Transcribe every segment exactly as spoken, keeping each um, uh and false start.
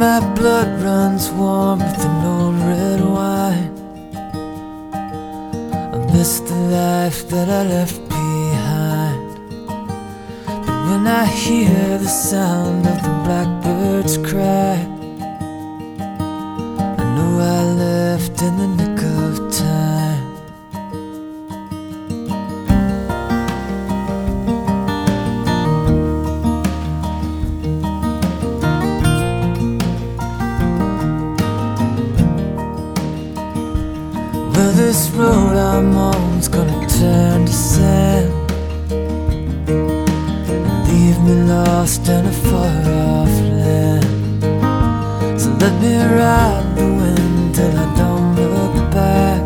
my blood runs warm with an old red wine. I miss the life that I left behind. But when I hear the sound of the blackbird's cry, I know I left in the nick of time. Well, this road I'm on's gonna turn to sand, leave me lost in a far-off land. So let me ride the wind till I don't look back,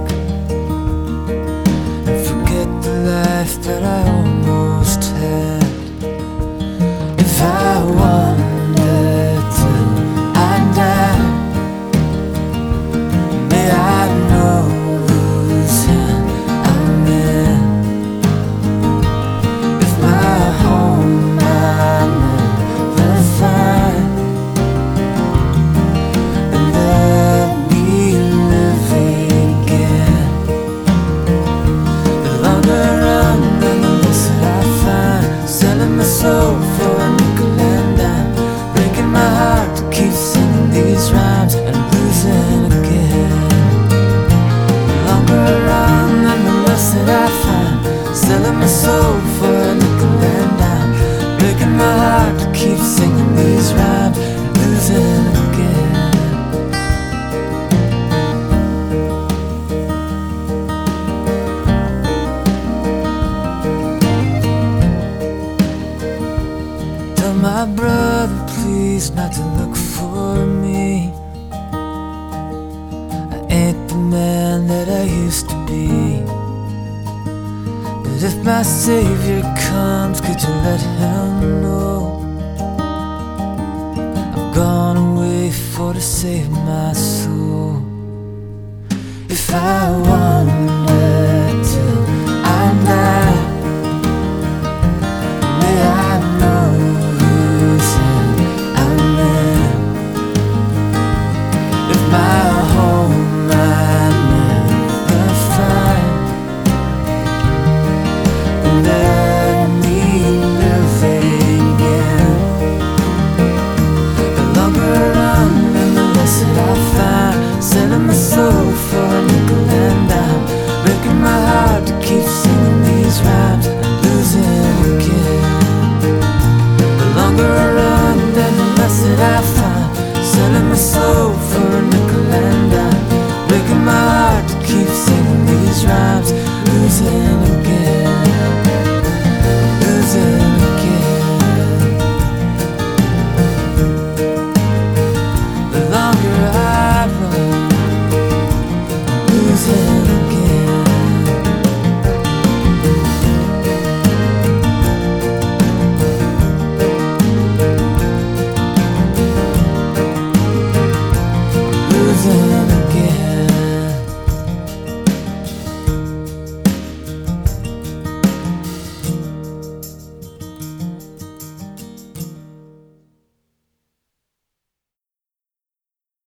and forget the life that I almost had. If I wanted to, I'd die. May I know whose hand I'm in. If my home I never find, then let me live again. The longer I run, then the less that I find. Selling my soul for a nickel and dime, breaking my heart to keep singing these rhymes and losing again. The longer I run, then the less that I find. Selling my soul for a nickel and dime, breaking my heart to keep singing these rhymes and losing again. Tell my brother please not to look for me. I ain't the man that I used to be. But if my Savior comes, could you let him know I've gone away for to save my soul? If I want